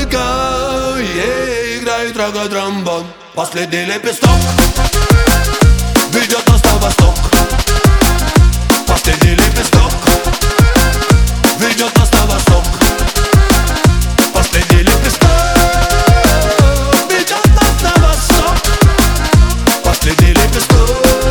издалека, играет рога-тромбон. Последний лепесток ведет нас на восток. Последний лепесток ведет нас на восток. Последний лепесток ведет нас на восток. Последний лепесток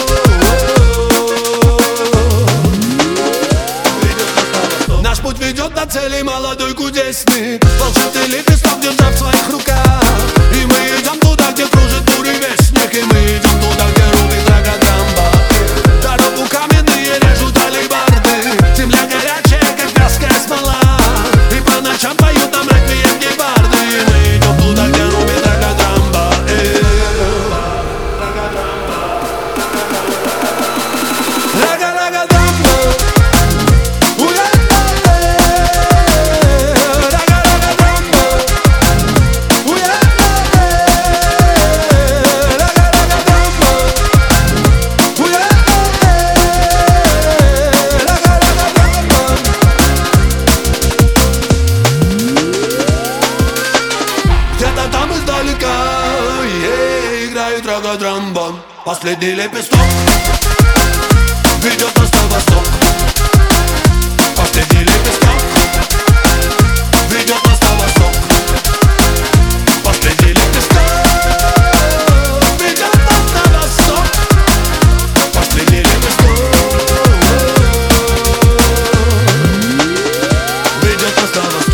ведет нас на восток. Наш путь ведет на цели, молодой кудесник, волшебный лепесток держа в своих руках. И мы идем туда, где кружит буревестник. И мы идем туда, где рубит рога-тромбон. Дорогу каменные режут алебарды. Земля горячая, как вязкая смола. И по ночам поют нам реквием гепарды. И мы идем туда, где рубит рога-тромбон. Где-то там издалека играет рога-тромбон. Последний лепесток ведет нас на восток. Последний лепесток ведет нас на восток. Последний лепесток ведет нас на восток. Последний лепесток ведет нас на восток.